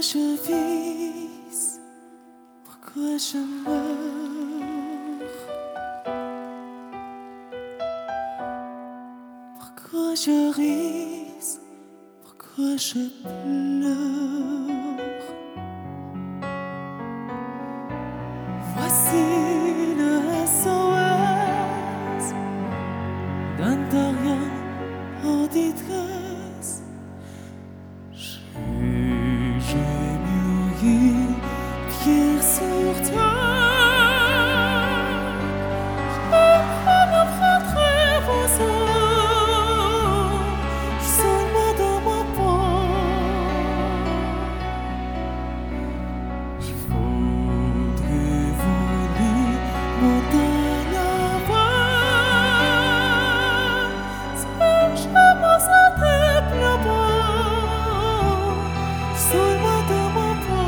je vis? Pourquoi je meurs? Pourquoi je ris? Pourquoi je pleure? Voici le SOS d'un terrien en détresse. J'ai mûri pierre sur terre. Je m'affronterai vos âmes, seulement dans ma peau. Il faudrait voler montagne avant. Si je me sentais là-bas, seulement dans ma peau.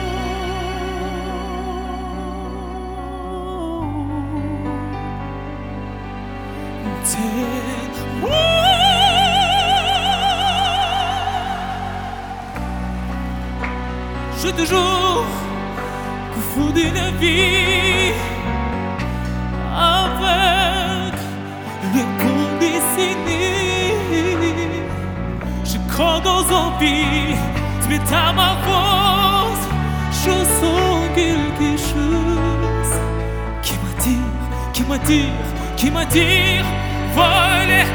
Je te jure qu'au fond d'une vie, avec les condescendés, je crois aux envies, tu es à ma force. Je sens quelque chose qui m'attire, voler.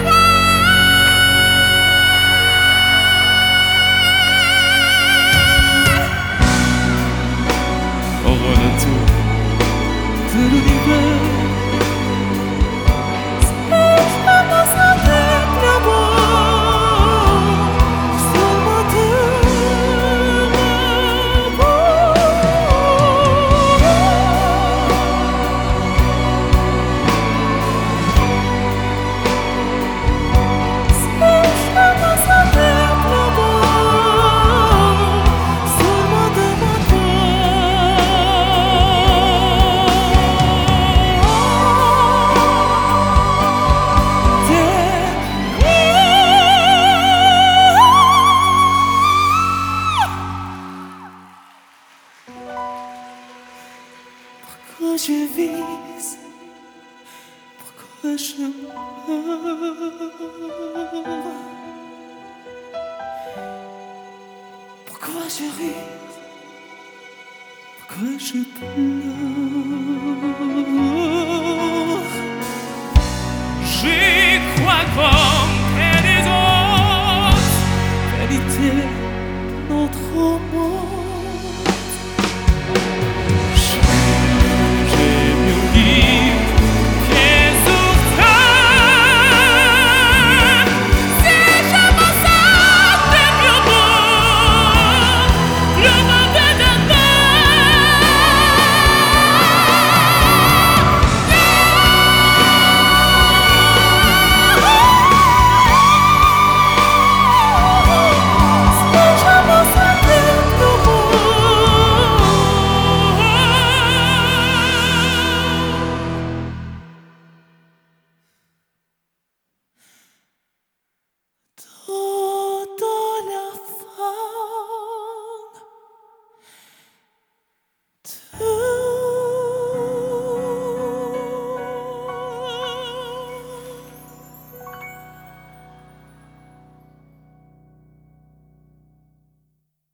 Au retour de l'univers, je me sentais là-bas, seulement de ma peau. Je me sentais là-bas, seulement de ma peau. Pourquoi je vis? Pourquoi je meurs? Pourquoi je ris? Pourquoi je pleure? J'y crois comme et les autres. Vérité, notre amour.